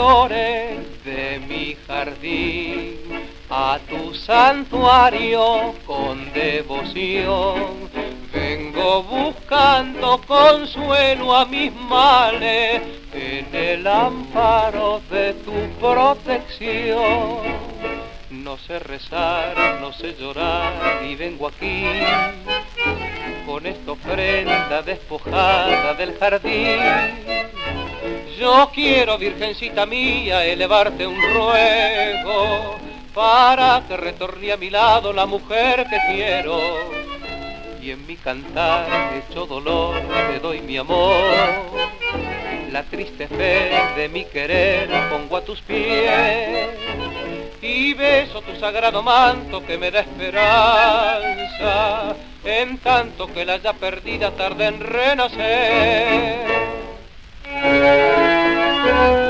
flores de mi jardín, a tu santuario con devoción. Vengo buscando consuelo a mis males en el amparo de tu protección. No sé rezar, no sé llorar y vengo aquí con esta ofrenda despojada del jardín. Yo quiero, virgencita mía, elevarte un ruego para que retorne a mi lado la mujer que quiero. Y en mi cantar hecho dolor te doy mi amor, la triste fe de mi querer pongo a tus pies y beso tu sagrado manto que me da esperanza, en tanto que la ya perdida tarde en renacer.